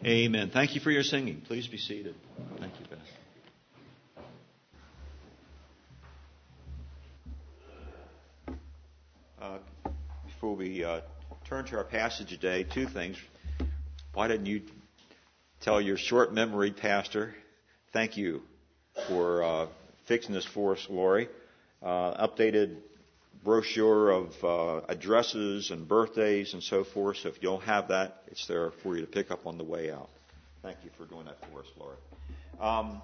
Amen. Thank you for your singing. Please be seated. Thank you, Beth. Before we turn to our passage today, two things. Why didn't you tell your short memory pastor, thank you for fixing this for us, Lori. Updated brochure of addresses and birthdays and so forth. So if you don't have that, it's there for you to pick up on the way out. Thank you for doing that for us, Lori.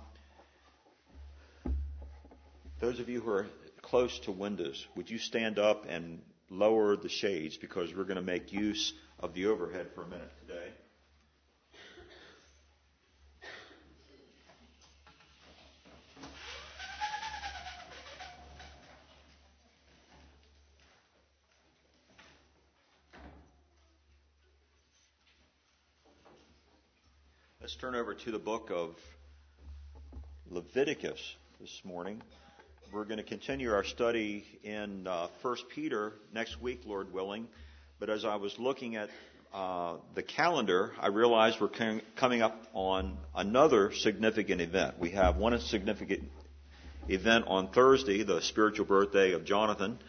Those of you who are close to windows, would you stand up and lower the shades, because we're going to make use of the overhead for a minute today. Let's turn over to the book of Leviticus this morning. We're going to continue our study in 1 Peter next week, Lord willing. But as I was looking at the calendar, I realized we're coming up on another significant event. We have one significant event on Thursday, the spiritual birthday of Jonathan.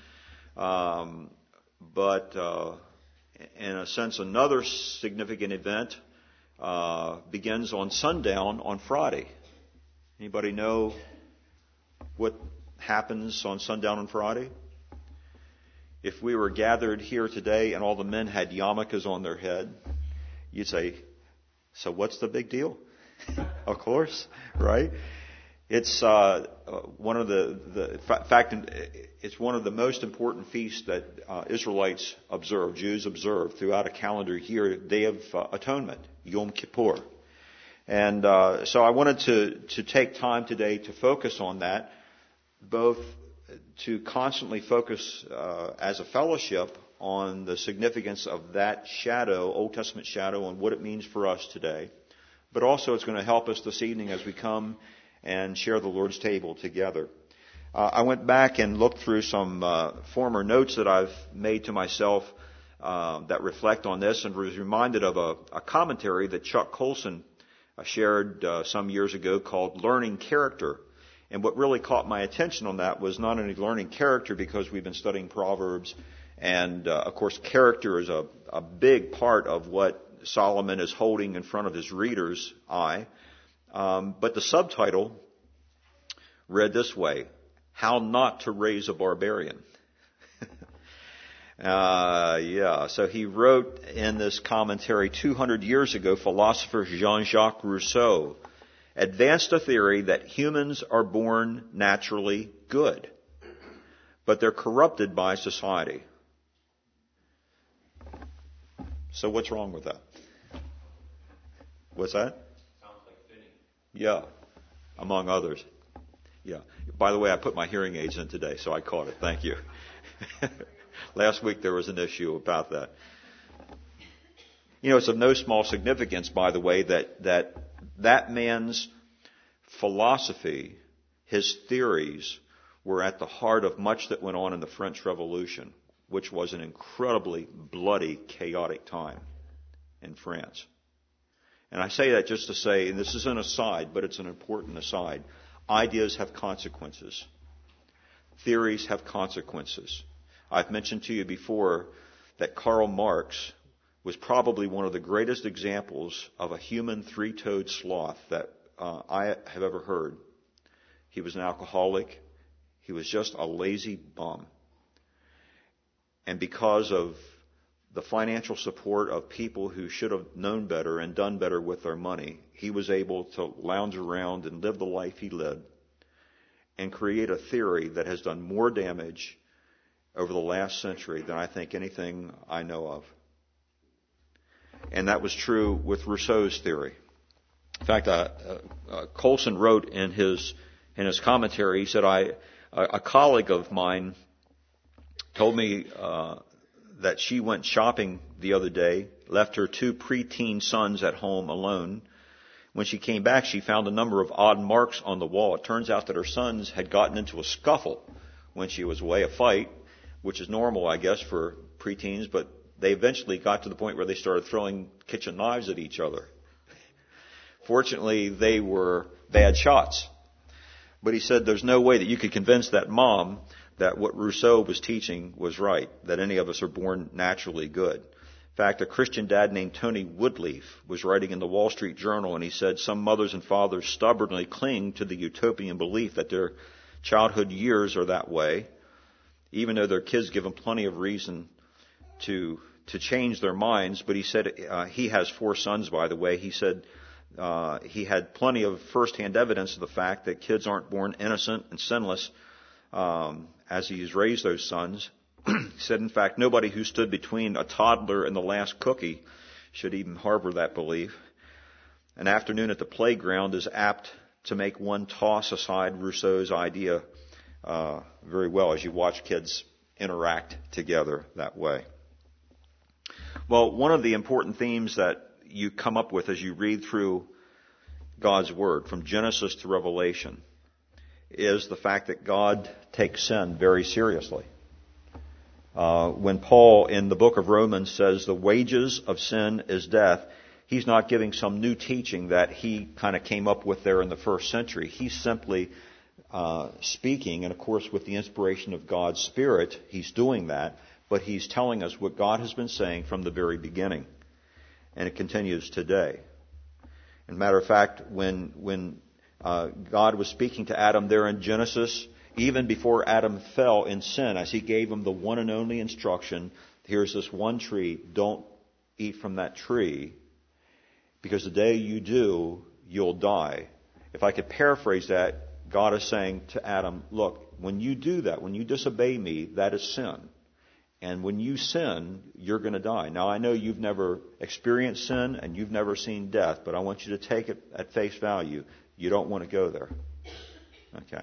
But in a sense, another significant event begins on sundown on Friday. Anybody know what happens on sundown on Friday? If we were gathered here today and all the men had yarmulkes on their head, you'd say, so what's the big deal? Of course, right? It's one of it's one of the most important feasts that Israelites observe, Jews observe throughout a calendar year, Day of Atonement, Yom Kippur. And so I wanted to take time today to focus on that, both to constantly focus as a fellowship on the significance of that shadow, Old Testament shadow, and what it means for us today. But also it's going to help us this evening as we come and share the Lord's table together. I went back and looked through some former notes that I've made to myself that reflect on this, and was reminded of a commentary that Chuck Colson shared some years ago called Learning Character. And what really caught my attention on that was not only learning character, because we've been studying Proverbs, and of course character is a big part of what Solomon is holding in front of his reader's eye. But the subtitle read this way: How Not to Raise a Barbarian. So he wrote in this commentary 200 years ago, philosopher Jean-Jacques Rousseau advanced a theory that humans are born naturally good, but they're corrupted by society. So what's wrong with that? What's that? Sounds like fitting. Yeah, among others. Yeah. By the way, I put my hearing aids in today, so I caught it. Thank you. Last week there was an issue about that. You know, it's of no small significance, by the way, that man's philosophy, his theories, were at the heart of much that went on in the French Revolution, which was an incredibly bloody, chaotic time in France. And I say that just to say, and this is an aside, but it's an important aside, ideas have consequences. Theories have consequences. I've mentioned to you before that Karl Marx was probably one of the greatest examples of a human three-toed sloth that I have ever heard. He was an alcoholic. He was just a lazy bum. And because of the financial support of people who should have known better and done better with their money, he was able to lounge around and live the life he lived and create a theory that has done more damage over the last century than I think anything I know of. And that was true with Rousseau's theory. In fact, Colson wrote in his commentary, he said, a colleague of mine told me that she went shopping the other day, left her 2 preteen sons at home alone. When she came back, she found a number of odd marks on the wall. It turns out that her sons had gotten into a scuffle when she was away, a fight, which is normal, I guess, for preteens, but they eventually got to the point where they started throwing kitchen knives at each other. Fortunately, they were bad shots. But he said there's no way that you could convince that mom that what Rousseau was teaching was right, that any of us are born naturally good. In fact, a Christian dad named Tony Woodleaf was writing in the Wall Street Journal, and he said some mothers and fathers stubbornly cling to the utopian belief that their childhood years are that way, even though their kids give them plenty of reason to change their minds. But he said, he has 4 sons, by the way. He said he had plenty of firsthand evidence of the fact that kids aren't born innocent and sinless as he's raised those sons. He said, in fact, nobody who stood between a toddler and the last cookie should even harbor that belief. An afternoon at the playground is apt to make one toss aside Rousseau's idea very well as you watch kids interact together that way. Well, one of the important themes that you come up with as you read through God's Word, from Genesis to Revelation, is the fact that God takes sin very seriously. When Paul in the book of Romans says the wages of sin is death, he's not giving some new teaching that he kind of came up with there in the first century. He's simply speaking, and of course with the inspiration of God's Spirit, he's doing that, but he's telling us what God has been saying from the very beginning. And it continues today. As a matter of fact, when God was speaking to Adam there in Genesis, even before Adam fell in sin, as he gave him the one and only instruction, here's this one tree, don't eat from that tree, because the day you do, you'll die. If I could paraphrase that, God is saying to Adam, look, when you do that, when you disobey me, that is sin. And when you sin, you're going to die. Now, I know you've never experienced sin and you've never seen death, but I want you to take it at face value. You don't want to go there. Okay.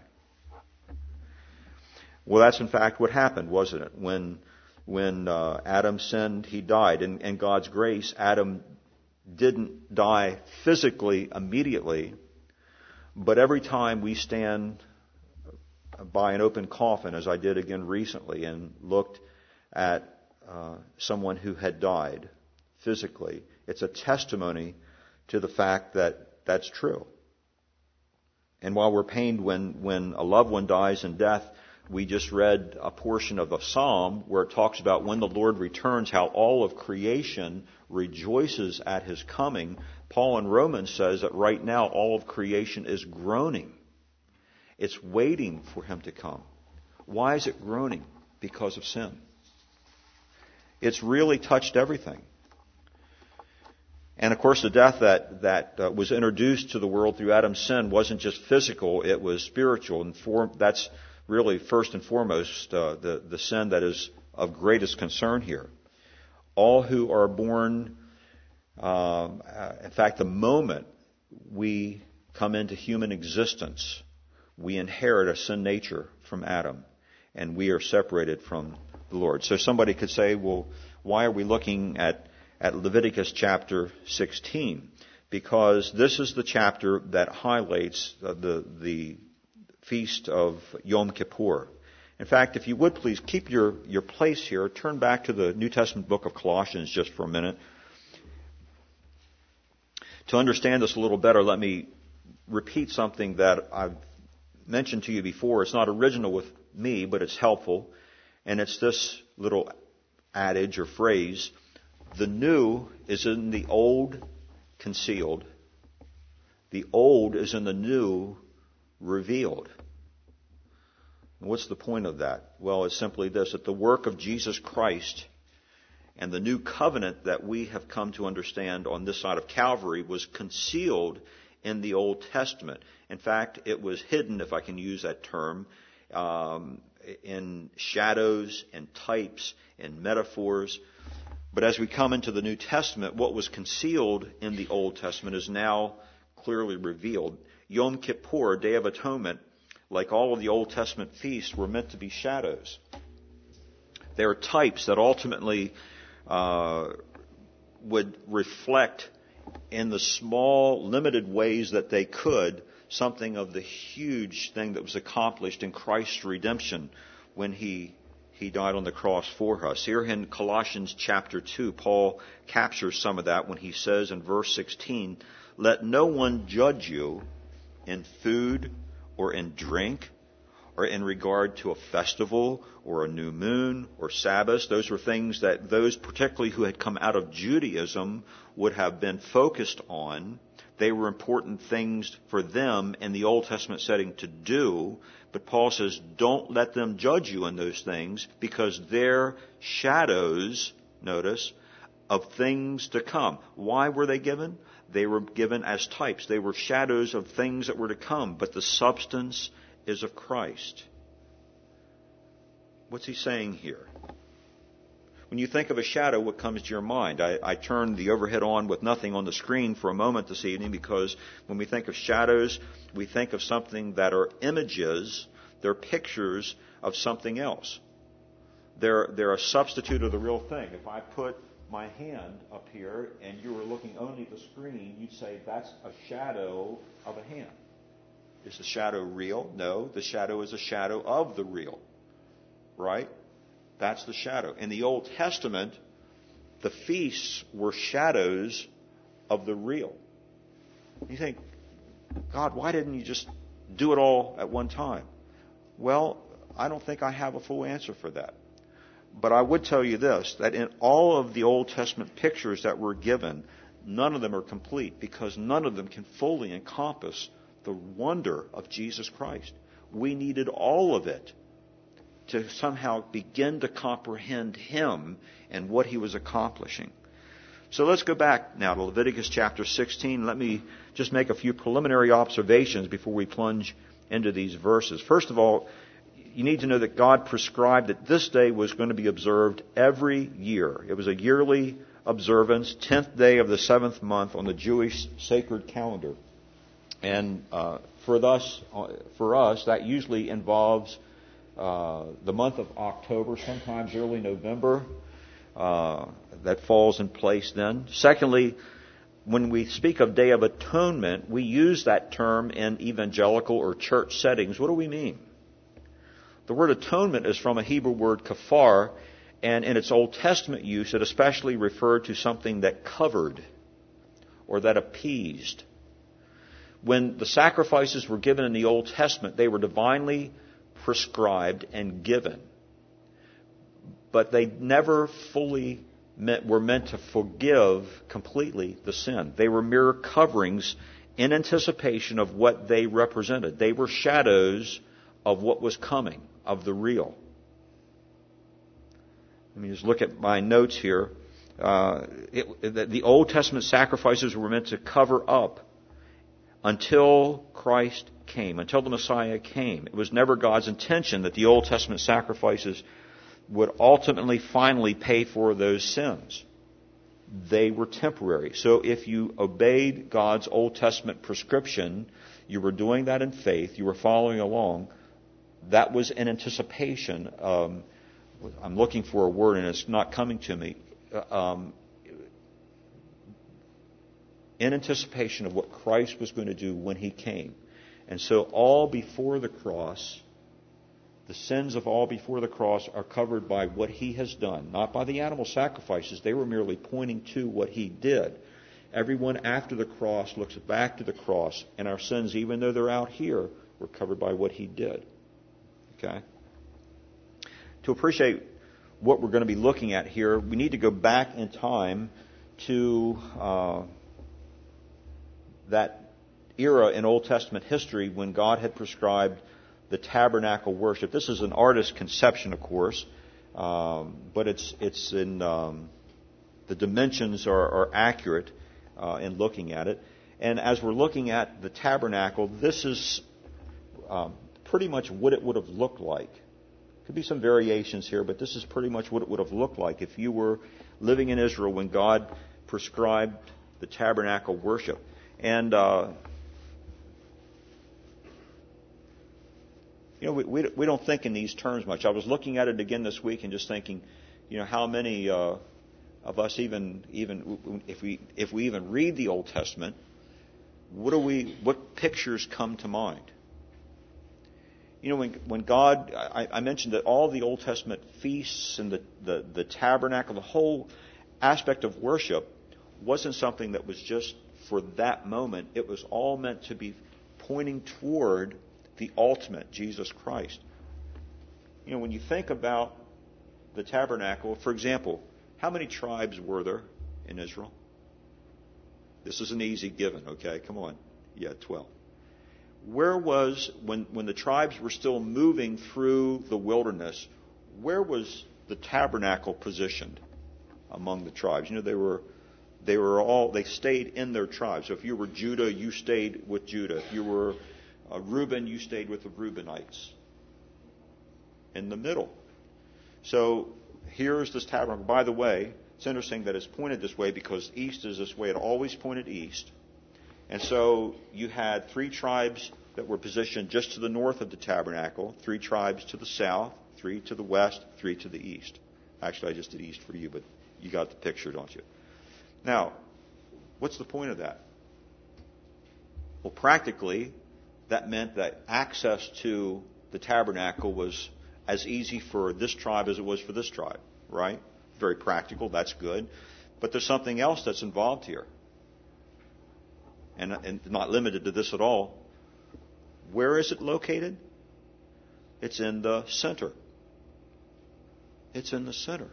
Well, that's in fact what happened, wasn't it? When Adam sinned, he died. In God's grace, Adam didn't die physically immediately, but every time we stand by an open coffin, as I did again recently, and looked at someone who had died physically, it's a testimony to the fact that that's true. And while we're pained when a loved one dies in death, we just read a portion of a psalm where it talks about when the Lord returns, how all of creation rejoices at his coming. Paul in Romans says that right now all of creation is groaning. It's waiting for him to come. Why is it groaning? Because of sin. It's really touched everything. And of course, the death that was introduced to the world through Adam's sin wasn't just physical, it was spiritual. And that's really first and foremost the sin that is of greatest concern here. All who are born, in fact, the moment we come into human existence, we inherit a sin nature from Adam, and we are separated from the Lord. So somebody could say, well, why are we looking at Leviticus chapter 16? Because this is the chapter that highlights the feast of Yom Kippur. In fact, if you would please keep your place here, turn back to the New Testament book of Colossians just for a minute. To understand this a little better, let me repeat something that I've mentioned to you before. It's not original with me, but it's helpful. And it's this little adage or phrase: the new is in the old concealed. The old is in the new revealed. And what's the point of that? Well, it's simply this, that the work of Jesus Christ and the new covenant that we have come to understand on this side of Calvary was concealed in the Old Testament. In fact, it was hidden, if I can use that term, in shadows and types and metaphors. But as we come into the New Testament, what was concealed in the Old Testament is now clearly revealed. Yom Kippur, Day of Atonement, like all of the Old Testament feasts, were meant to be shadows. They are types that ultimately would reflect in the small, limited ways that they could something of the huge thing that was accomplished in Christ's redemption when He He died on the cross for us. Here in Colossians chapter 2, Paul captures some of that when he says in verse 16, "Let no one judge you in food or in drink or in regard to a festival or a new moon or Sabbath." Those were things that those particularly who had come out of Judaism would have been focused on. They were important things for them in the Old Testament setting to do. But Paul says, don't let them judge you in those things because they're shadows, notice, of things to come. Why were they given? They were given as types. They were shadows of things that were to come. But the substance is of Christ. What's he saying here? When you think of a shadow, what comes to your mind? I turned the overhead on with nothing on the screen for a moment this evening because when we think of shadows, we think of something that are images. They're pictures of something else. They're a substitute of the real thing. If I put my hand up here and you were looking only at the screen, you'd say that's a shadow of a hand. Is the shadow real? No, the shadow is a shadow of the real. Right? That's the shadow. In the Old Testament, the feasts were shadows of the real. You think, God, why didn't you just do it all at one time? Well, I don't think I have a full answer for that. But I would tell you this, that in all of the Old Testament pictures that were given, none of them are complete because none of them can fully encompass the wonder of Jesus Christ. We needed all of it to somehow begin to comprehend Him and what He was accomplishing. So let's go back now to Leviticus chapter 16. Let me just make a few preliminary observations before we plunge into these verses. First of all, you need to know that God prescribed that this day was going to be observed every year. It was a yearly observance, 10th day of the 7th month on the Jewish sacred calendar. And for us, that usually involves the month of October, sometimes early November. That falls in place then. Secondly, when we speak of Day of Atonement, we use that term in evangelical or church settings. What do we mean? The word atonement is from a Hebrew word kafar, and in its Old Testament use, it especially referred to something that covered or that appeased. When the sacrifices were given in the Old Testament, they were divinely prescribed and given. But they never fully were meant to forgive completely the sin. They were mere coverings in anticipation of what they represented. They were shadows of what was coming, of the real. Let me just look at my notes here. The Old Testament sacrifices were meant to cover up until Christ came, until the Messiah came. It was never God's intention that the Old Testament sacrifices would ultimately, finally pay for those sins. They were temporary. So if you obeyed God's Old Testament prescription, you were doing that in faith, you were following along, that was in anticipation. I'm looking for a word and it's not coming to me. In anticipation of what Christ was going to do when He came. And so all before the cross, the sins of all before the cross are covered by what He has done, not by the animal sacrifices. They were merely pointing to what He did. Everyone after the cross looks back to the cross, and our sins, even though they're out here, were covered by what He did. Okay? To appreciate what we're going to be looking at here, we need to go back in time to that era in Old Testament history when God had prescribed the tabernacle worship. This is an artist's conception, of course, but it's in the dimensions are accurate in looking at it. And as we're looking at the tabernacle, this is pretty much what it would have looked like. Could be some variations here, but this is pretty much what it would have looked like if you were living in Israel when God prescribed the tabernacle worship. And we don't think in these terms much. I was looking at it again this week and just thinking, how many of us even if we even read the Old Testament, what pictures come to mind? You know, when God, I mentioned that all the Old Testament feasts and the tabernacle, the whole aspect of worship wasn't something that was just for that moment. It was all meant to be pointing toward the ultimate, Jesus Christ. You know, when you think about the tabernacle, for example, how many tribes were there in Israel? This is an easy given, okay? Come on. Yeah, 12. Where was, when the tribes were still moving through the wilderness, where was the tabernacle positioned among the tribes? You know, they stayed in their tribes. So if you were Judah, you stayed with Judah. If you were Reuben, you stayed with the Reubenites. In the middle. So here's this tabernacle. By the way, it's interesting that it's pointed this way because east is this way. It always pointed east. And so you had 3 tribes that were positioned just to the north of the tabernacle, 3 tribes to the south, 3 to the west, 3 to the east. Actually, I just did east for you, but you got the picture, don't you? Now, what's the point of that? Well, practically, that meant that access to the tabernacle was as easy for this tribe as it was for this tribe, right? Very practical, that's good. But there's something else that's involved here. And not limited to this at all. Where is it located? It's in the center. It's in the center.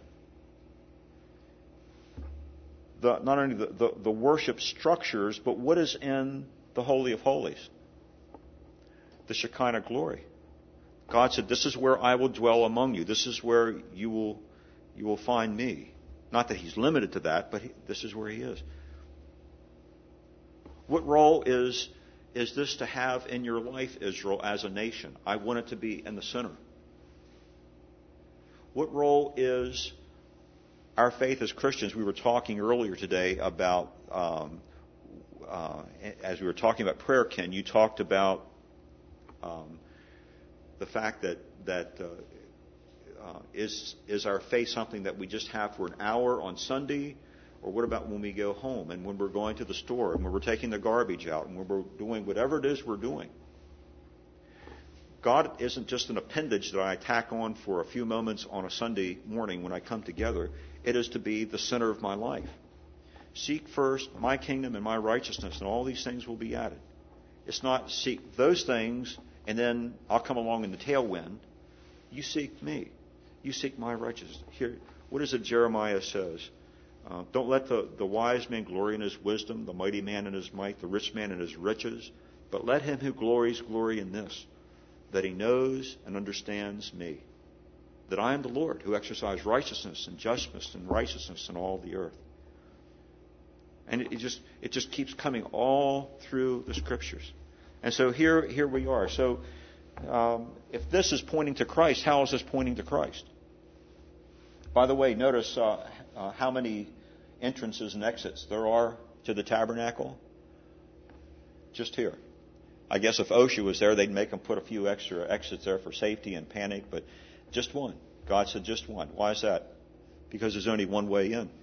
Not only the worship structures, but what is in the Holy of Holies? The Shekinah glory. God said, "This is where I will dwell among you. This is where you will find me." Not that He's limited to that, but this is where He is. What role is this to have in your life, Israel, as a nation? I want it to be in the center. What role is our faith as Christians? We were talking earlier today about, as we were talking about prayer, Ken, you talked about the fact that is our faith something that we just have for an hour on Sunday? Or what about when we go home and when we're going to the store and when we're taking the garbage out and when we're doing whatever it is we're doing? God isn't just an appendage that I tack on for a few moments on a Sunday morning when I come together. It is to be the center of my life. Seek first my kingdom and my righteousness, and all these things will be added. It's not seek those things and then I'll come along in the tailwind. You seek me. You seek my righteousness. Here, what is it Jeremiah says? Don't let the wise man glory in his wisdom, the mighty man in his might, the rich man in his riches, but let him who glories glory in this, that he knows and understands me, that I am the Lord who exercise righteousness and justice and righteousness in all the earth. And it just keeps coming all through the Scriptures. And so here we are. So if this is pointing to Christ, how is this pointing to Christ? By the way, notice how many entrances and exits there are to the tabernacle. Just here. I guess if OSHA was there, they'd make them put a few extra exits there for safety and panic, but just one. God said just one. Why is that? Because there's only one way in.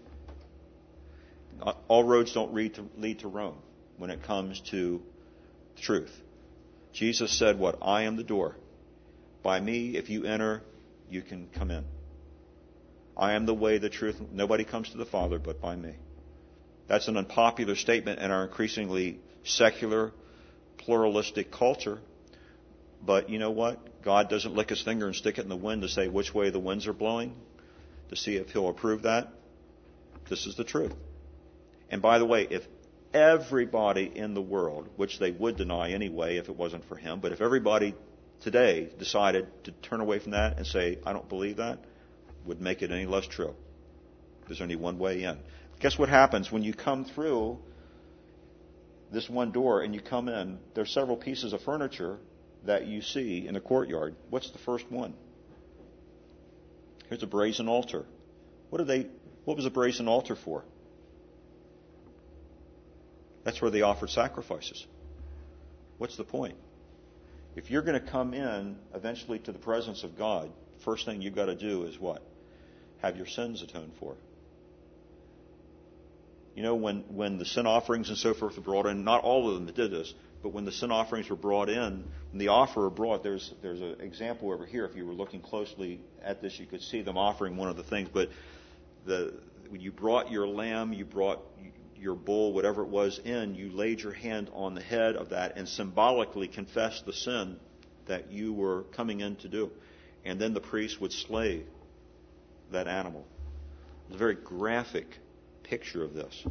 All roads don't lead to Rome when it comes to truth. Jesus said what? I am the door. By me, if you enter, you can come in. I am the way, the truth. Nobody comes to the Father but by me. That's an unpopular statement in our increasingly secular, pluralistic culture. But you know what? God doesn't lick His finger and stick it in the wind to say which way the winds are blowing, to see if He'll approve that. This is the truth. And by the way, if everybody in the world, which they would deny anyway if it wasn't for Him, but if everybody today decided to turn away from that and say, I don't believe that, would make it any less true. There's only one way in. Guess what happens when you come through this one door and you come in? There's several pieces of furniture that you see in the courtyard. What's the first one? Here's a brazen altar. What was a brazen altar for? That's where they offered sacrifices. What's the point? If you're going to come in eventually to the presence of God, first thing you've got to do is what? Have your sins atoned for. You know, when the sin offerings and so forth were brought in, not all of them did this, but when the sin offerings were brought in, when the offerer brought, there's an example over here. If you were looking closely at this, you could see them offering one of the things. But when you brought your lamb, you brought your bull, whatever it was, in, you laid your hand on the head of that and symbolically confessed the sin that you were coming in to do. And then the priest would slay that animal. It's a very graphic picture of this.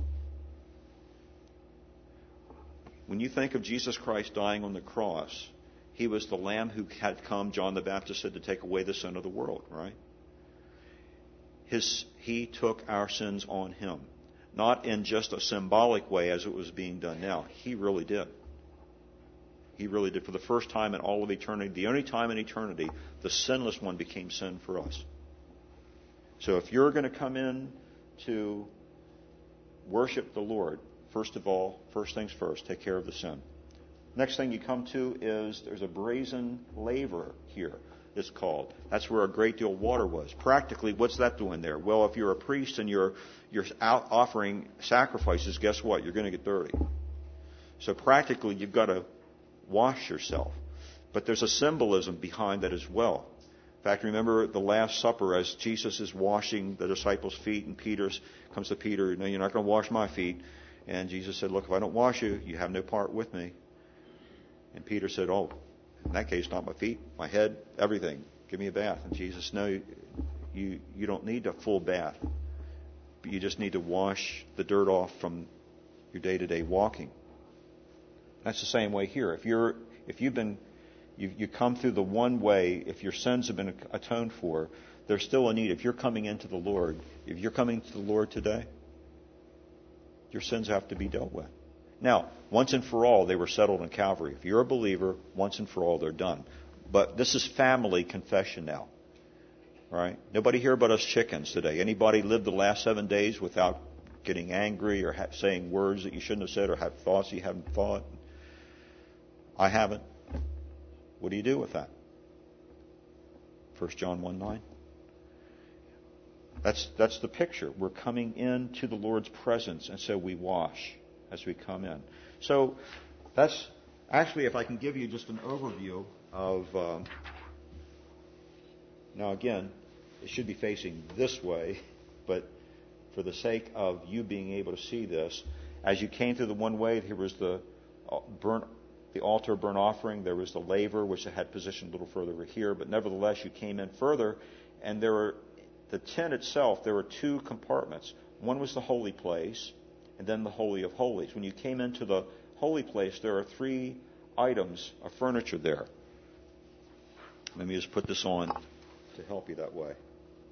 When you think of Jesus Christ dying on the cross, he was the Lamb who had come, John the Baptist said, to take away the sin of the world, right? He took our sins on him. Not in just a symbolic way as it was being done now. He really did. He really did. For the first time in all of eternity, the only time in eternity, the sinless one became sin for us. So if you're going to come in to worship the Lord, first of all, first things first, take care of the sin. Next thing you come to is there's a brazen laver here, it's called. That's where a great deal of water was. Practically, what's that doing there? Well, if you're a priest and you're out offering sacrifices, guess what? You're going to get dirty. So practically, you've got to wash yourself. But there's a symbolism behind that as well. In fact, remember the Last Supper as Jesus is washing the disciples' feet, and Peter comes to Peter, no, you're not going to wash my feet. And Jesus said, look, if I don't wash you, you have no part with me. And Peter said, oh, in that case, not my feet, my head, everything. Give me a bath. And Jesus, no, you don't need a full bath. But you just need to wash the dirt off from your day-to-day walking. That's the same way here. If you come through the one way, if your sins have been atoned for, there's still a need. If you're coming into the Lord, if you're coming to the Lord today, your sins have to be dealt with. Now, once and for all, they were settled in Calvary. If you're a believer, once and for all, they're done. But this is family confession now. Right? Nobody here but us chickens today. Anybody lived the last 7 days without getting angry or saying words that you shouldn't have said or have thoughts you haven't thought? I haven't. What do you do with that? 1 John 1:9. That's the picture. We're coming into the Lord's presence, and so we wash as we come in. So that's actually, if I can give you just an overview of... now again, it should be facing this way, but for the sake of you being able to see this, as you came through the one way, here was the altar burnt offering. There was the laver, which I had positioned a little further over here, but nevertheless, you came in further, and the tent itself, there were two compartments. One was the holy place, and then the Holy of Holies. When you came into the holy place, there are 3 items of furniture there. Let me just put this on to help you that way.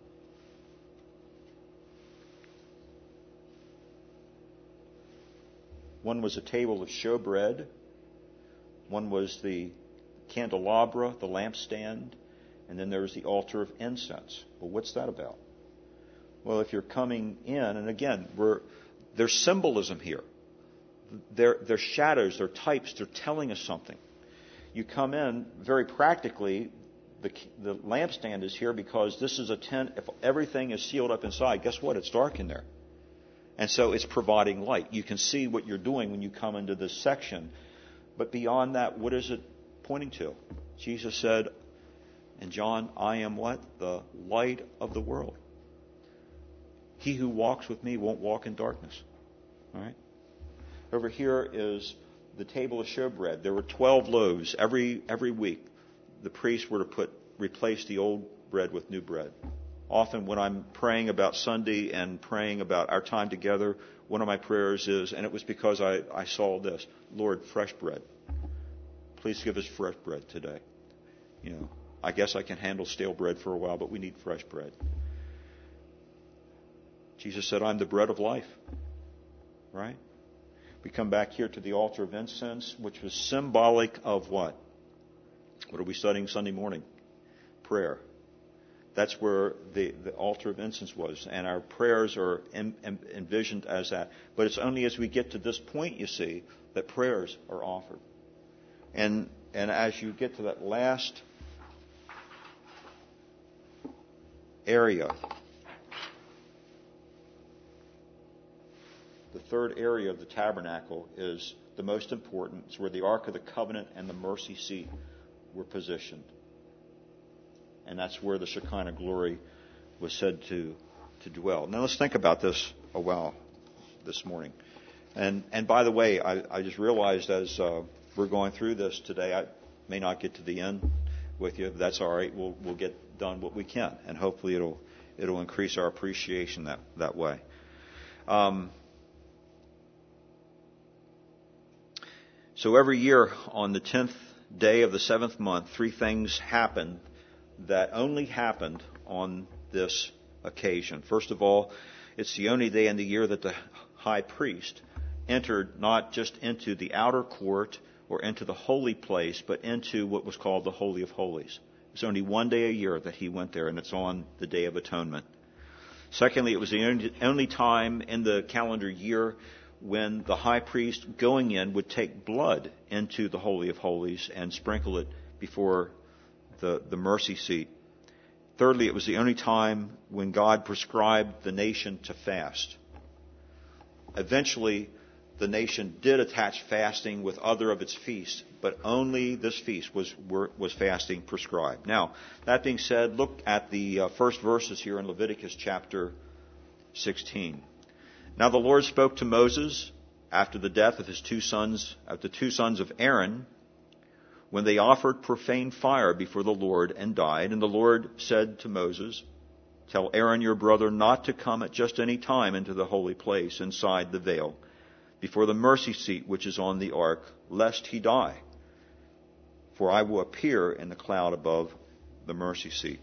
One was a table of showbread. One was the candelabra, the lampstand. And then there was the altar of incense. Well, what's that about? Well, if you're coming in, and again, there's symbolism here. They're shadows, they're types, they're telling us something. You come in, very practically, the lampstand is here because this is a tent. If everything is sealed up inside, guess what? It's dark in there. And so it's providing light. You can see what you're doing when you come into this section. But beyond that, what is it pointing to? Jesus said, and John, I am what? The light of the world. He who walks with me won't walk in darkness. All right? Over here is the table of showbread. There were 12 loaves every week. The priests were to replace the old bread with new bread. Often when I'm praying about Sunday and praying about our time together, one of my prayers is, and it was because I saw this, Lord, fresh bread. Please give us fresh bread today. You know, I guess I can handle stale bread for a while, but we need fresh bread. Jesus said, I'm the bread of life. Right? We come back here to the altar of incense, which was symbolic of what? What are we studying Sunday morning? Prayer. That's where the altar of incense was. And our prayers are envisioned as that. But it's only as we get to this point, you see, that prayers are offered. And as you get to that last area, the third area of the tabernacle is the most important. It's where the Ark of the Covenant and the mercy seat were positioned. And that's where the Shekinah glory was said to dwell. Now let's think about this a while this morning. And by the way, I just realized as we're going through this today, I may not get to the end with you. But that's all right. We'll get done what we can, and hopefully it'll increase our appreciation that way. So every year on the 10th day of the 7th month, 3 things happened that only happened on this occasion. First of all, it's the only day in the year that the high priest entered not just into the outer court or into the holy place, but into what was called the Holy of Holies. It's only one day a year that he went there, and it's on the Day of Atonement. Secondly, it was the only time in the calendar year when the high priest going in would take blood into the Holy of Holies and sprinkle it before the mercy seat. Thirdly, it was the only time when God prescribed the nation to fast. Eventually, the nation did attach fasting with other of its feasts, but only this feast was fasting prescribed. Now, that being said, look at the first verses here in Leviticus chapter 16. Now the Lord spoke to Moses after the death of his 2 sons, of the 2 sons of Aaron, when they offered profane fire before the Lord and died. And the Lord said to Moses, "Tell Aaron your brother not to come at just any time into the holy place inside the veil, before the mercy seat which is on the ark, lest he die. For I will appear in the cloud above the mercy seat."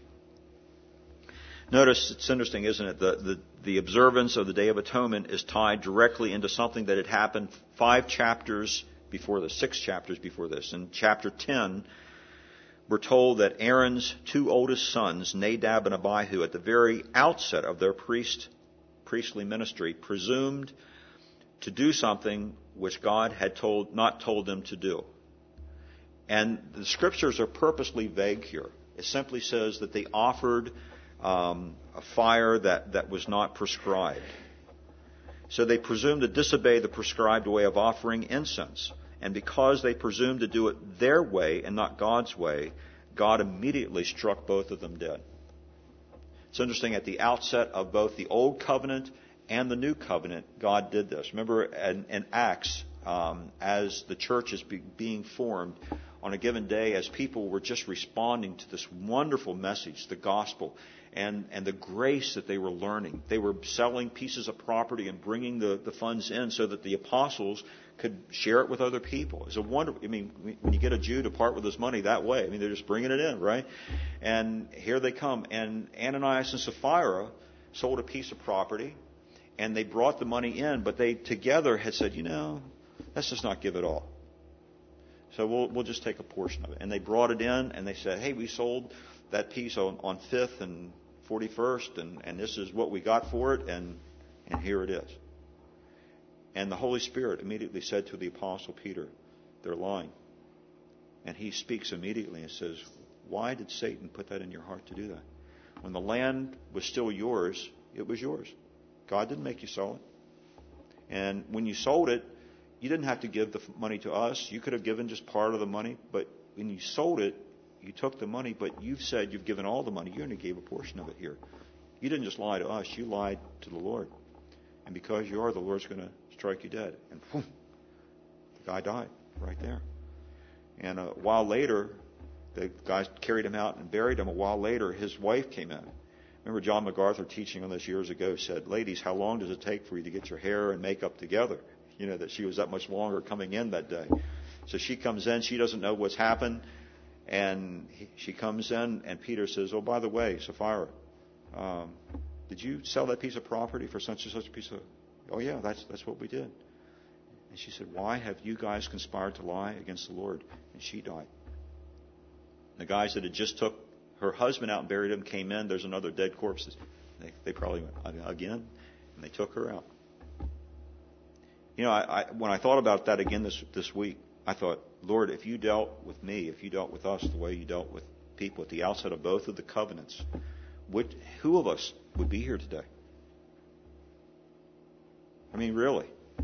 Notice, it's interesting, isn't it? The observance of the Day of Atonement is tied directly into something that had happened 5 chapters before this, 6 chapters before this. In chapter 10, we're told that Aaron's 2 oldest sons, Nadab and Abihu, at the very outset of their priestly ministry, presumed to do something which God had not told them to do. And the scriptures are purposely vague here. It simply says that they offered a fire that was not prescribed. So they presumed to disobey the prescribed way of offering incense. And because they presumed to do it their way and not God's way, God immediately struck both of them dead. It's interesting, at the outset of both the Old Covenant and the New Covenant, God did this. Remember in Acts, as the church is being formed, on a given day, as people were just responding to this wonderful message, the gospel, and the grace that they were learning. They were selling pieces of property and bringing the funds in so that the apostles could share it with other people. It's a wonderful, when you get a Jew to part with his money that way, they're just bringing it in, right? And here they come. And Ananias and Sapphira sold a piece of property, and they brought the money in, but they together had said, let's just not give it all. So we'll just take a portion of it. And they brought it in, and they said, hey, we sold that piece on 5th and 41st, and this is what we got for it, and here it is. And the Holy Spirit immediately said to the Apostle Peter, they're lying. And he speaks immediately and says, why did Satan put that in your heart to do that? When the land was still yours, it was yours. God didn't make you sell it. And when you sold it, you didn't have to give the money to us. You could have given just part of the money. But when you sold it, you took the money, but you've said you've given all the money. You only gave a portion of it here. You didn't just lie to us. You lied to the Lord. And because you are, the Lord's going to strike you dead. And boom, the guy died right there. And a while later, the guys carried him out and buried him. A while later, his wife came in. Remember John MacArthur teaching on this years ago said, ladies, how long does it take for you to get your hair and makeup together? That she was that much longer coming in that day. So she comes in. She doesn't know what's happened. And she comes in, and Peter says, oh, by the way, Sapphira, did you sell that piece of property for such and such a piece of... Oh, yeah, that's what we did. And she said, why have you guys conspired to lie against the Lord? And she died. The guys that had just took her husband out and buried him came in. There's another dead corpse. They probably went again, and they took her out. When I thought about that again this week, I thought, Lord, if you dealt with me, if you dealt with us the way you dealt with people at the outset of both of the covenants, who of us would be here today? Really?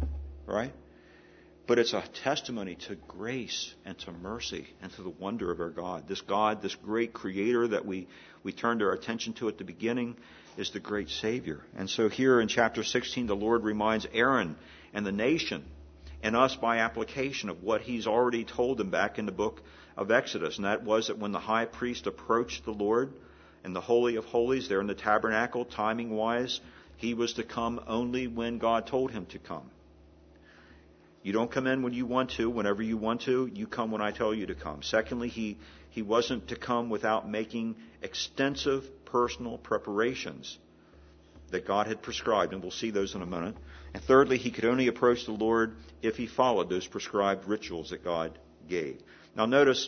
right? But it's a testimony to grace and to mercy and to the wonder of our God. This God, this great Creator that we turned our attention to at the beginning, is the great Savior. And so here in chapter 16, the Lord reminds Aaron and the nation and us by application of what He's already told them back in the book of Exodus. And that was that when the high priest approached the Lord in the Holy of Holies there in the tabernacle, timing-wise, he was to come only when God told him to come. You don't come in when you want to, whenever you want to. You come when I tell you to come. Secondly, he wasn't to come without making extensive personal preparations that God had prescribed, and we'll see those in a minute. And thirdly, he could only approach the Lord if he followed those prescribed rituals that God gave. Now notice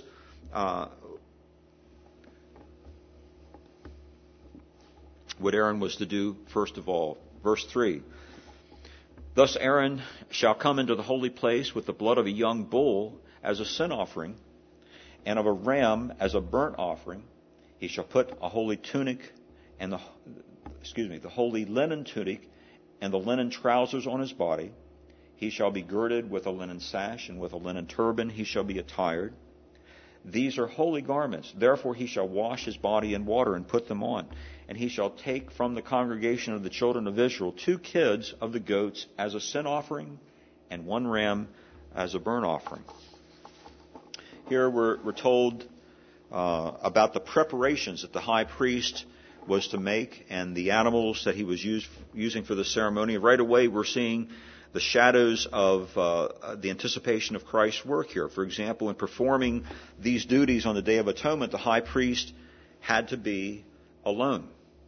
what Aaron was to do first of all. Verse 3. Thus Aaron shall come into the holy place with the blood of a young bull as a sin offering, and of a ram as a burnt offering. He shall put a holy tunic and the holy linen tunic and the linen trousers on his body. He shall be girded with a linen sash, and with a linen turban he shall be attired. These are holy garments. Therefore he shall wash his body in water and put them on. And he shall take from the congregation of the children of Israel 2 kids of the goats as a sin offering, and 1 ram as a burnt offering. Here we're told about the preparations that the high priest was to make and the animals that he was using for the ceremony. Right away we're seeing the shadows of the anticipation of Christ's work here. For example, in performing these duties on the Day of Atonement, the high priest had to be alone.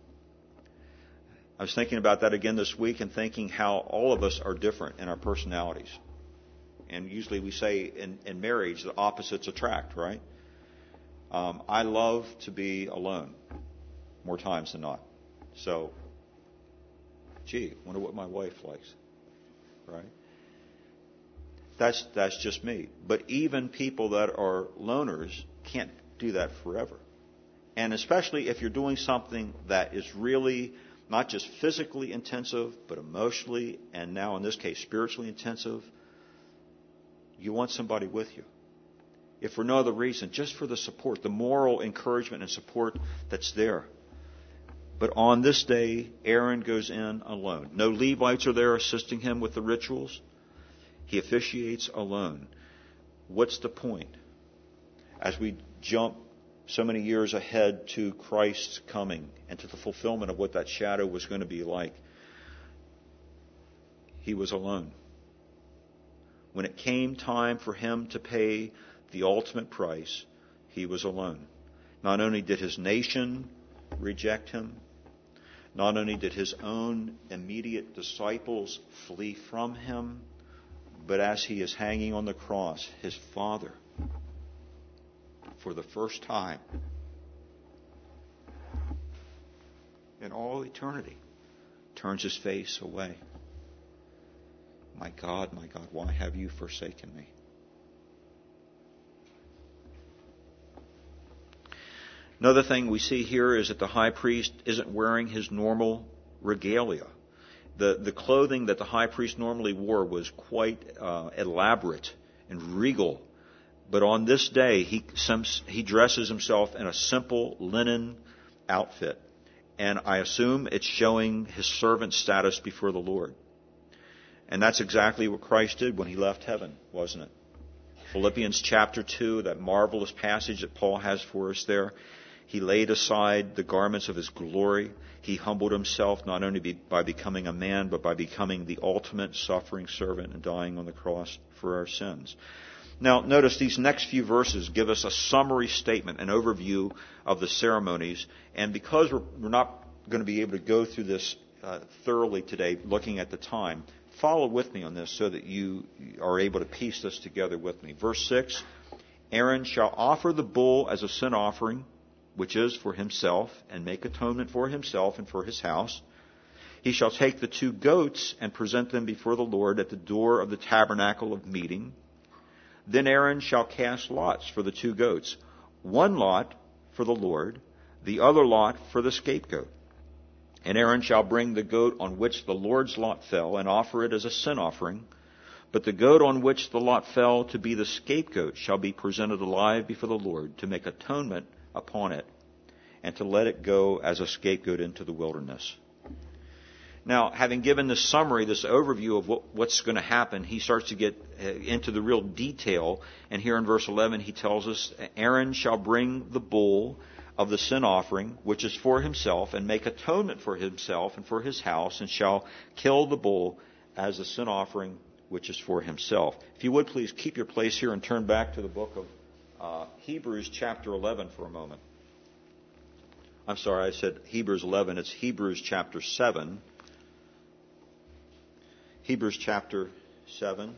I was thinking about that again this week and thinking how all of us are different in our personalities. And usually we say in marriage, the opposites attract, right? I love to be alone more times than not. So, wonder what my wife likes, right? That's just me. But even people that are loners can't do that forever. And especially if you're doing something that is really not just physically intensive, but emotionally, and now in this case spiritually intensive, you want somebody with you. If for no other reason, just for the support, the moral encouragement and support that's there. But on this day, Aaron goes in alone. No Levites are there assisting him with the rituals. He officiates alone. What's the point? As we jump so many years ahead to Christ's coming and to the fulfillment of what that shadow was going to be like, he was alone. When it came time for him to pay the ultimate price, he was alone. Not only did his nation reject him, not only did his own immediate disciples flee from him, but as he is hanging on the cross, his Father, for the first time in all eternity, turns his face away. My God, why have you forsaken me? Another thing we see here is that the high priest isn't wearing his normal regalia. The clothing that the high priest normally wore was quite elaborate and regal. But on this day, he dresses himself in a simple linen outfit. And I assume it's showing his servant status before the Lord. And that's exactly what Christ did when he left heaven, wasn't it? Philippians chapter 2, that marvelous passage that Paul has for us there. He laid aside the garments of his glory. He humbled himself not only by becoming a man, but by becoming the ultimate suffering servant and dying on the cross for our sins. Now, notice these next few verses give us a summary statement, an overview of the ceremonies. And because we're not going to be able to go through this thoroughly today, looking at the time, follow with me on this so that you are able to piece this together with me. Verse 6, Aaron shall offer the bull as a sin offering, which is for himself, and make atonement for himself and for his house. He shall take the 2 goats and present them before the Lord at the door of the tabernacle of meeting. Then Aaron shall cast lots for the 2 goats, 1 lot for the Lord, the other lot for the scapegoat. And Aaron shall bring the goat on which the Lord's lot fell and offer it as a sin offering, But the goat on which the lot fell to be the scapegoat shall be presented alive before the Lord to make atonement upon it, and to let it go as a scapegoat into the wilderness. Now, having given this summary, this overview of what's going to happen, he starts to get into the real detail. And here in verse 11, he tells us, Aaron shall bring the bull of the sin offering, which is for himself, and make atonement for himself and for his house, and shall kill the bull as a sin offering, which is for himself. If you would, please keep your place here and turn back to the book of Hebrews chapter 11 for a moment. I'm sorry, I said Hebrews 11. It's Hebrews chapter 7. Hebrews chapter 7.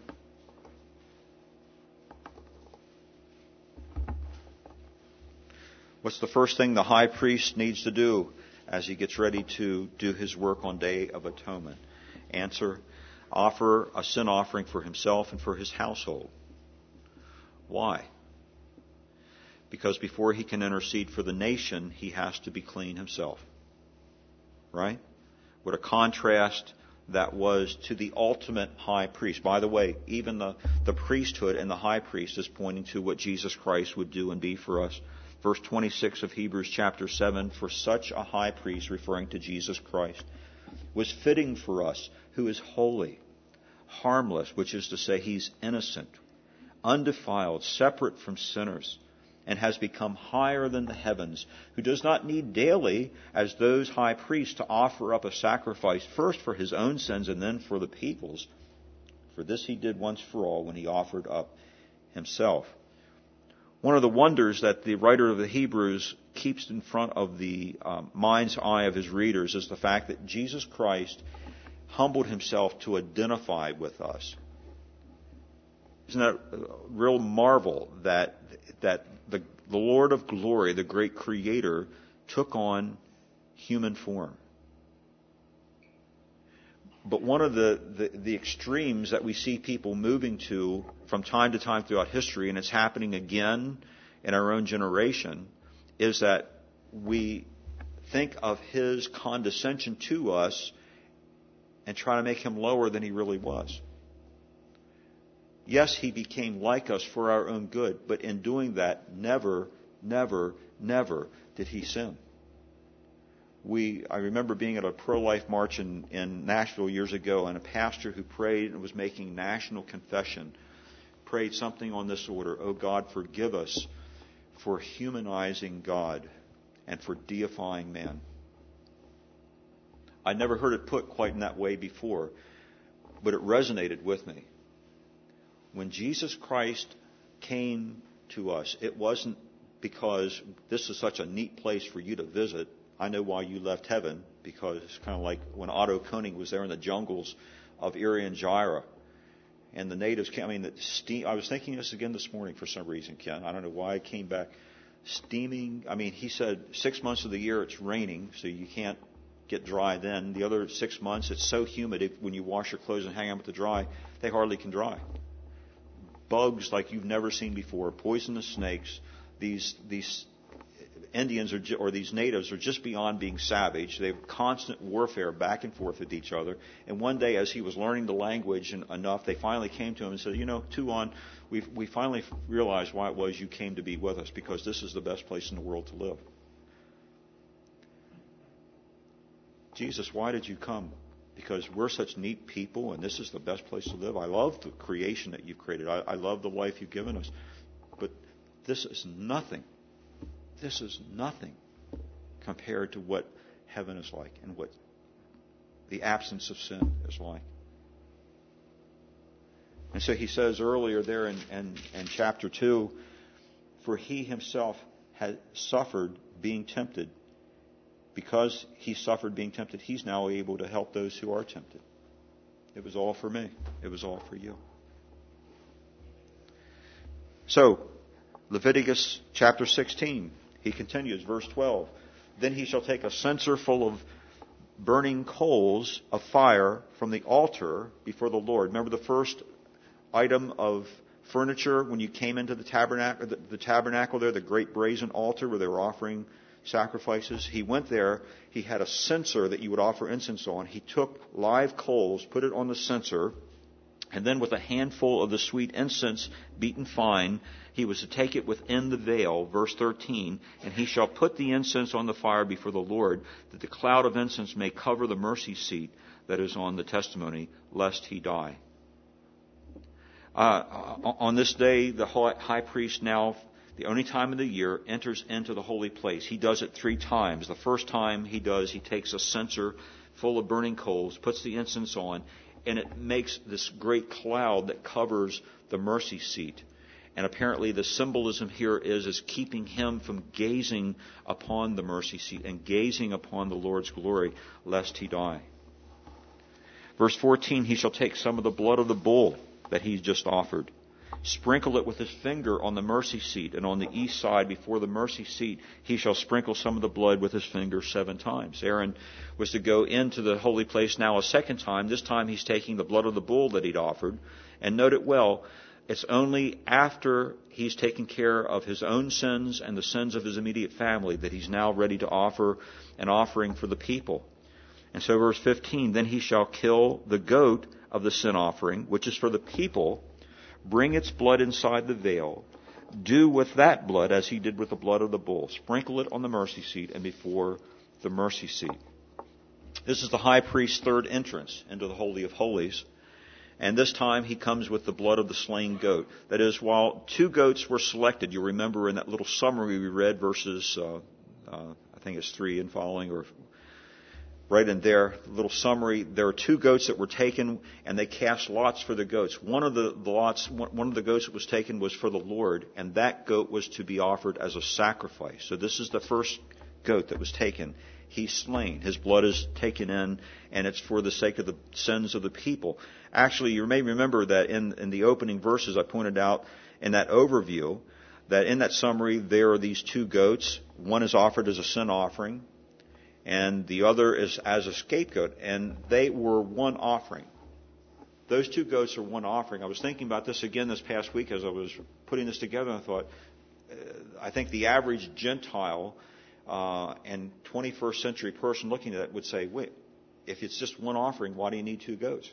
What's the first thing the high priest needs to do as he gets ready to do his work on Day of Atonement? Answer, offer a sin offering for himself and for his household. Why? Because before he can intercede for the nation, he has to be clean himself. Right? What a contrast that was to the ultimate high priest. By the way, even the priesthood and the high priest is pointing to what Jesus Christ would do and be for us. Verse 26 of Hebrews chapter 7, for such a high priest, referring to Jesus Christ, was fitting for us, who is holy, harmless, which is to say he's innocent, undefiled, separate from sinners, and has become higher than the heavens, who does not need daily, as those high priests, to offer up a sacrifice first for his own sins and then for the people's. For this he did once for all when he offered up himself. One of the wonders that the writer of the Hebrews keeps in front of the mind's eye of his readers is the fact that Jesus Christ humbled himself to identify with us. Isn't that a real marvel that the Lord of glory, the great creator, took on human form? But one of the extremes that we see people moving to from time to time throughout history, and it's happening again in our own generation, is that we think of his condescension to us and try to make him lower than he really was. Yes, he became like us for our own good, but in doing that, never, never, never did he sin. I remember being at a pro-life march in Nashville years ago, and a pastor who prayed and was making national confession prayed something on this order: "Oh God, forgive us for humanizing God and for deifying man." I never heard it put quite in that way before, but it resonated with me. When Jesus Christ came to us, it wasn't because this is such a neat place for you to visit. I know why you left heaven, because it's kind of like when Otto Koenig was there in the jungles of Irian Jaya, and the natives came. I was thinking this again this morning for some reason, Ken. I don't know why I came back. Steaming. He said 6 months of the year it's raining, so you can't get dry then. The other 6 months it's so humid, when you wash your clothes and hang them to dry, they hardly can dry. Bugs like you've never seen before, poisonous snakes. These Indians or these natives are just beyond being savage. They have constant warfare back and forth with each other. And one day, as he was learning the language enough, they finally came to him and said, Tuan, we finally realized why it was you came to be with us, because this is the best place in the world to live. Jesus, why did you come? Because we're such neat people, and this is the best place to live. I love the creation that you've created. I love the life you've given us. But this is nothing. This is nothing compared to what heaven is like and what the absence of sin is like. And so he says earlier there in chapter 2, for he himself had suffered being tempted. Because he suffered being tempted, he's now able to help those who are tempted. It was all for me. It was all for you. So, Leviticus chapter 16, he continues, verse 12. Then he shall take a censer full of burning coals of fire from the altar before the Lord. Remember the first item of furniture when you came into the tabernacle there, the great brazen altar where they were offering sacrifices? He went there. He had a censer that you would offer incense on. He took live coals, put it on the censer, And then with a handful of the sweet incense beaten fine, he was to take it within the veil, verse 13, and he shall put the incense on the fire before the Lord, that the cloud of incense may cover the mercy seat that is on the testimony, lest he die. On this day, the high priest now, the only time of the year, enters into the holy place. He does it 3 times. The first time he takes a censer full of burning coals, puts the incense on, and it makes this great cloud that covers the mercy seat. And apparently the symbolism here is keeping him from gazing upon the mercy seat and gazing upon the Lord's glory, lest he die. Verse 14, he shall take some of the blood of the bull that he's just offered, sprinkle it with his finger on the mercy seat, and on the east side before the mercy seat he shall sprinkle some of the blood with his finger 7 times. Aaron was to go into the holy place now a second time. This time he's taking the blood of the bull that he'd offered. And note it well, it's only after he's taken care of his own sins and the sins of his immediate family that he's now ready to offer an offering for the people. And so verse 15, then he shall kill the goat of the sin offering, which is for the people, bring its blood inside the veil, do with that blood as he did with the blood of the bull, sprinkle it on the mercy seat and before the mercy seat. This is the high priest's 3rd entrance into the Holy of Holies, and this time he comes with the blood of the slain goat. That is, while 2 goats were selected, you remember in that little summary we read, verses, I think it's 3 and following, or right in there, little summary, there are 2 goats that were taken, and they cast lots for the goats. One of the goats that was taken was for the Lord, and that goat was to be offered as a sacrifice. So this is the first goat that was taken. He's slain. His blood is taken in, and it's for the sake of the sins of the people. Actually, you may remember that in the opening verses I pointed out in that overview, that in that summary there are these 2 goats. One is offered as a sin offering, and the other is as a scapegoat, and they were one offering. Those 2 goats are one offering. I was thinking about this again this past week as I was putting this together, and I thought, I think the average Gentile and 21st century person looking at it would say, wait, if it's just one offering, why do you need 2 goats?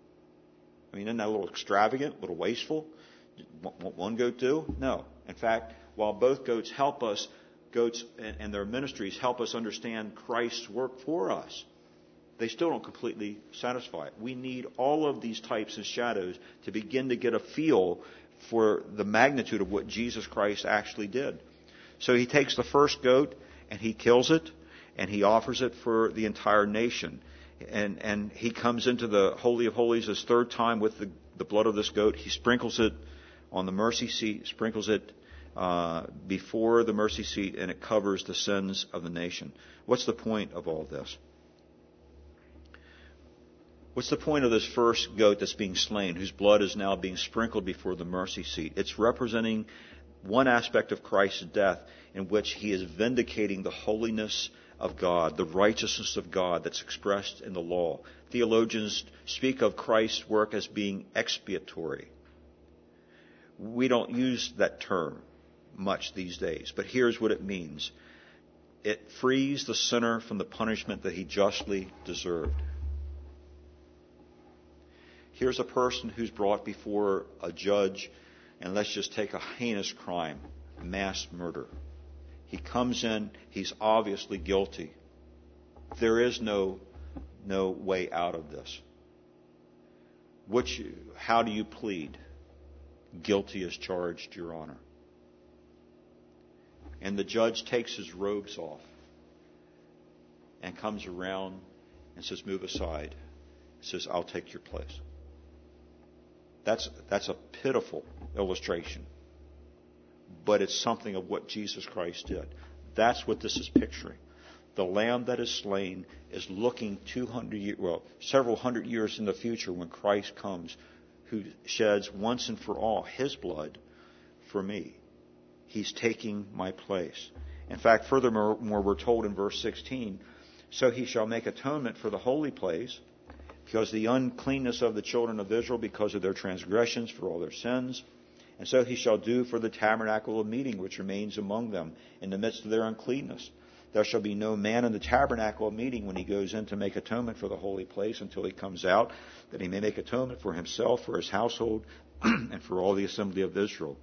I mean, isn't that a little extravagant, a little wasteful? Won't one goat do? No. In fact, while both goats help us, goats and their ministries help us understand Christ's work for us, they still don't completely satisfy it. We need all of these types and shadows to begin to get a feel for the magnitude of what Jesus Christ actually did. So he takes the first goat and he kills it and he offers it for the entire nation. And he comes into the Holy of Holies his 3rd time with the blood of this goat. He sprinkles it on the mercy seat, sprinkles it before the mercy seat, and it covers the sins of the nation. What's the point of all this? What's the point of this first goat that's being slain, whose blood is now being sprinkled before the mercy seat? It's representing one aspect of Christ's death in which he is vindicating the holiness of God, the righteousness of God that's expressed in the law. Theologians speak of Christ's work as being expiatory. We don't use that term much these days, but here's what it means. It frees the sinner from the punishment that he justly deserved. Here's a person who's brought before a judge, and let's just take a heinous crime, mass murder. He comes in, he's obviously guilty. There is no way out of this. How do you plead? Guilty as charged, Your Honor. And the judge takes his robes off and comes around and says, move aside. He says, I'll take your place. That's a pitiful illustration. But it's something of what Jesus Christ did. That's what this is picturing. The lamb that is slain is looking several hundred years in the future when Christ comes, who sheds once and for all his blood for me. He's taking my place. In fact, furthermore, we're told in verse 16, so he shall make atonement for the holy place, because the uncleanness of the children of Israel, because of their transgressions, for all their sins. And so he shall do for the tabernacle of meeting, which remains among them in the midst of their uncleanness. There shall be no man in the tabernacle of meeting when he goes in to make atonement for the holy place until he comes out, that he may make atonement for himself, for his household, and for all the assembly of Israel.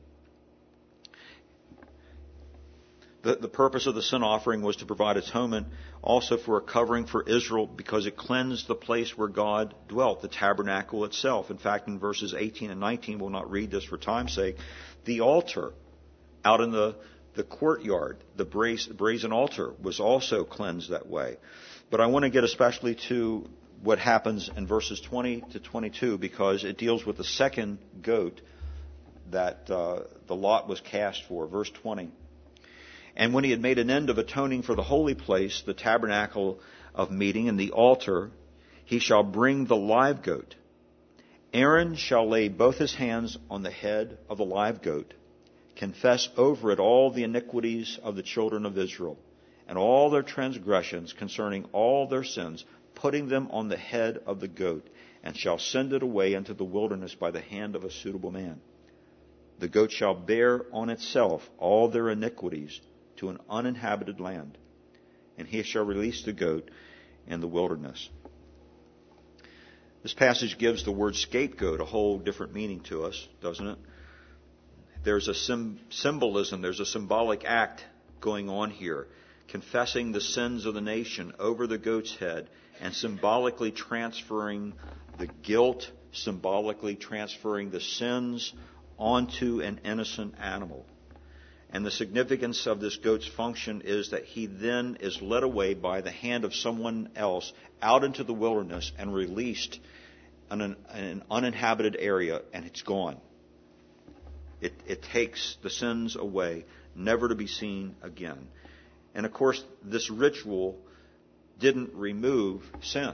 The purpose of the sin offering was to provide atonement also for a covering for Israel, because it cleansed the place where God dwelt, the tabernacle itself. In fact, in verses 18 and 19, we'll not read this for time's sake, the altar out in the courtyard, the brazen altar, was also cleansed that way. But I want to get especially to what happens in verses 20 to 22, because it deals with the second goat that the lot was cast for. Verse 20. And when he had made an end of atoning for the holy place, the tabernacle of meeting, and the altar, he shall bring the live goat. Aaron shall lay both his hands on the head of the live goat, confess over it all the iniquities of the children of Israel, and all their transgressions concerning all their sins, putting them on the head of the goat, and shall send it away into the wilderness by the hand of a suitable man. The goat shall bear on itself all their iniquities to an uninhabited land, and he shall release the goat in the wilderness. This passage gives the word scapegoat a whole different meaning to us, doesn't it? There's a symbolism, there's a symbolic act going on here, confessing the sins of the nation over the goat's head and symbolically transferring the guilt, symbolically transferring the sins onto an innocent animal. And the significance of this goat's function is that he then is led away by the hand of someone else out into the wilderness and released in an uninhabited area, and it's gone. It takes the sins away, never to be seen again. And of course, this ritual didn't remove sin.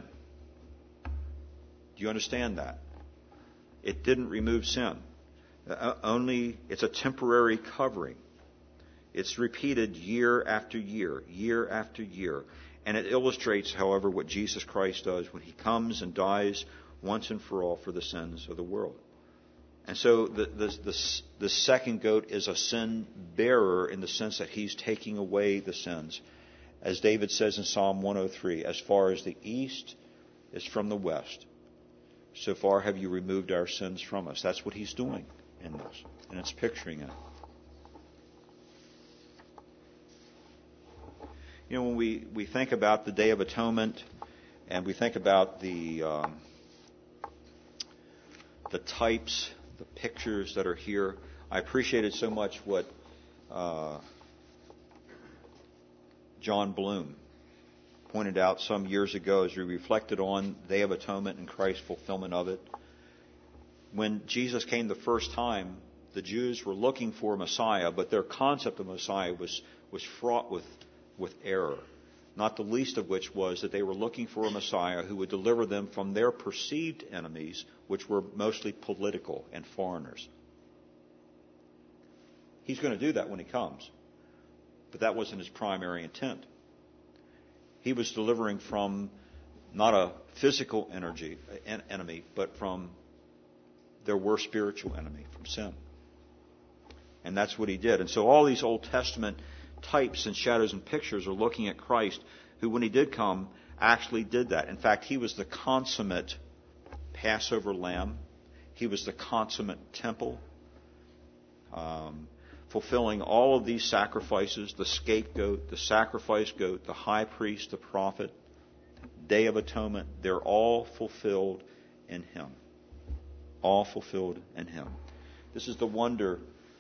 Do you understand that? It didn't remove sin. Only it's a temporary covering. It's repeated year after year, year after year. And it illustrates, however, what Jesus Christ does when he comes and dies once and for all for the sins of the world. And so the second goat is a sin bearer in the sense that he's taking away the sins. As David says in Psalm 103, as far as the east is from the west, so far have you removed our sins from us. That's what he's doing in this. And it's picturing it. You know, when we think about the Day of Atonement and we think about the types, the pictures that are here, I appreciated so much what John Bloom pointed out some years ago as we reflected on Day of Atonement and Christ's fulfillment of it. When Jesus came the first time, the Jews were looking for a Messiah, but their concept of Messiah was fraught with error, not the least of which was that they were looking for a Messiah who would deliver them from their perceived enemies, which were mostly political and foreigners. He's going to do that when he comes, but that wasn't his primary intent. He was delivering from not a physical enemy, but from their worst spiritual enemy, from sin. And that's what he did. And so all these Old Testament types and shadows and pictures are looking at Christ, who, when he did come, actually did that. In fact, he was the consummate Passover lamb. He was the consummate temple, fulfilling all of these sacrifices, the scapegoat, the sacrifice goat, the high priest, the prophet, Day of Atonement. They're all fulfilled in him. All fulfilled in him. This is the wonder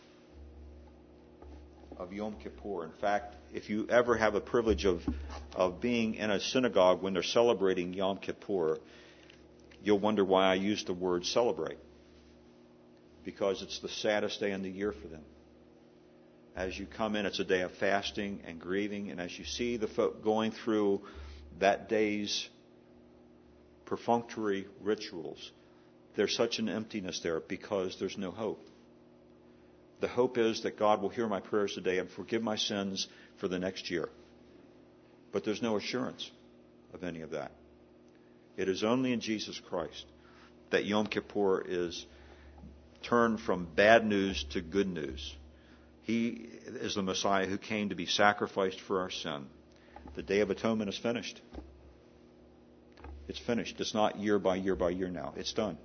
of Yom Kippur. In fact, if you ever have a privilege of being in a synagogue when they're celebrating Yom Kippur, you'll wonder why I use the word celebrate. Because it's the saddest day in the year for them. As you come in, it's a day of fasting and grieving, and as you see the folk going through that day's perfunctory rituals, there's such an emptiness there because there's no hope. The hope is that God will hear my prayers today and forgive my sins for the next year. But there's no assurance of any of that. It is only in Jesus Christ that Yom Kippur is turned from bad news to good news. He is the Messiah who came to be sacrificed for our sin, The Day of Atonement is finished. It's finished. It's not year by year by year now. It's done.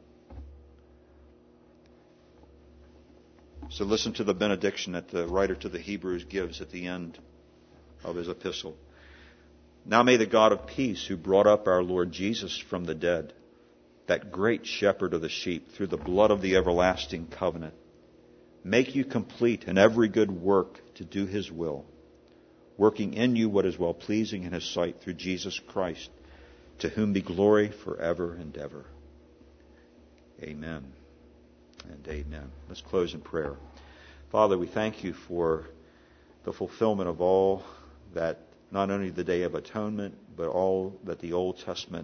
So listen to the benediction that the writer to the Hebrews gives at the end of his epistle. Now may the God of peace, who brought up our Lord Jesus from the dead, that great shepherd of the sheep, through the blood of the everlasting covenant, make you complete in every good work to do His will, working in you what is well-pleasing in His sight through Jesus Christ, to whom be glory forever and ever. Amen and amen. Let's close in prayer. Father, we thank You for the fulfillment of all that, not only the Day of Atonement, but all that the Old Testament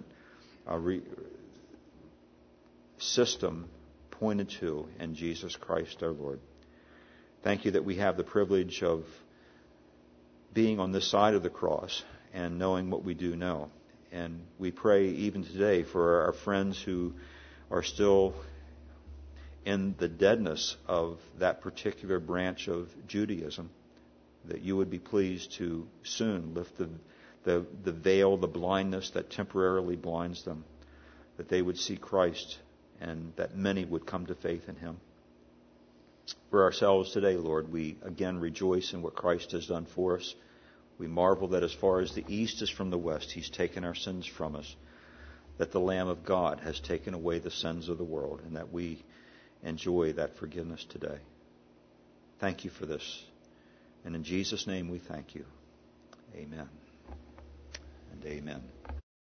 system pointed to in Jesus Christ our Lord. Thank You that we have the privilege of being on this side of the cross and knowing what we do know. And we pray even today for our friends who are still in the deadness of that particular branch of Judaism, that You would be pleased to soon lift the veil, the blindness that temporarily blinds them, that they would see Christ and that many would come to faith in Him. For ourselves today, Lord, we again rejoice in what Christ has done for us. We marvel that as far as the east is from the west, He's taken our sins from us, that the Lamb of God has taken away the sins of the world, and that we enjoy that forgiveness today. Thank You for this. And in Jesus' name we thank You. Amen and amen.